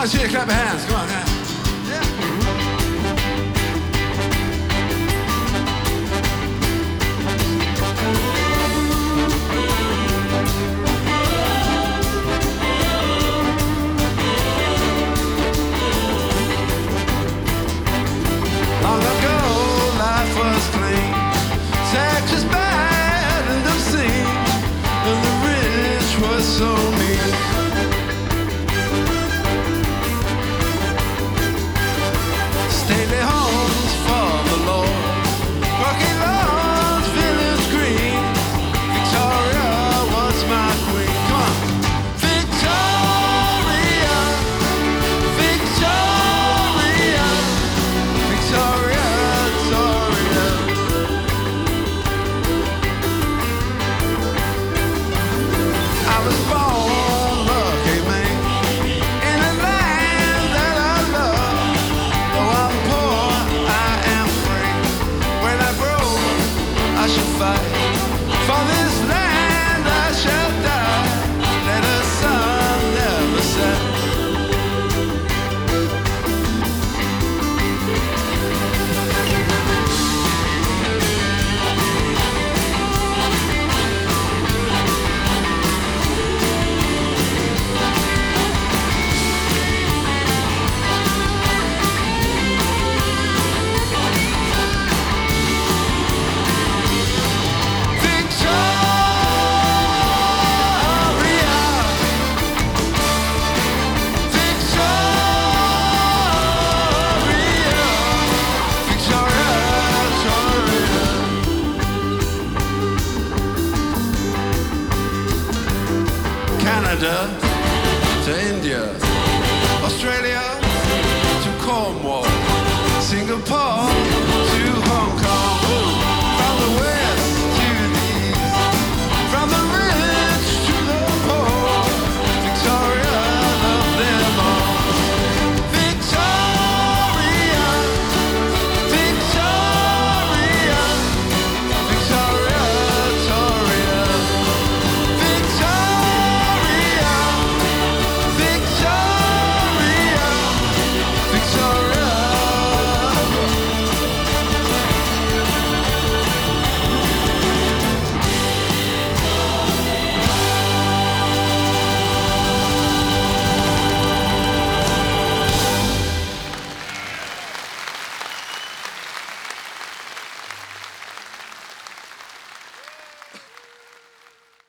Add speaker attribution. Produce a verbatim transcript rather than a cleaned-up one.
Speaker 1: I see you clap your hands. Come on, yeah. Long ago, life was clean. Sex was bad and obscene, and the rich was so mean. Stately homes for the Lord, working lawns, village green. Victoria was my queen. Come on, Victoria, Victoria, Victoria, Victoria. I was born lucky man in a land that I love. Though I'm poor, I am free. When I grow, I shall fight. For this land I shall die. Let the sun never set. Canada to India, Australia to Cornwall, Singapore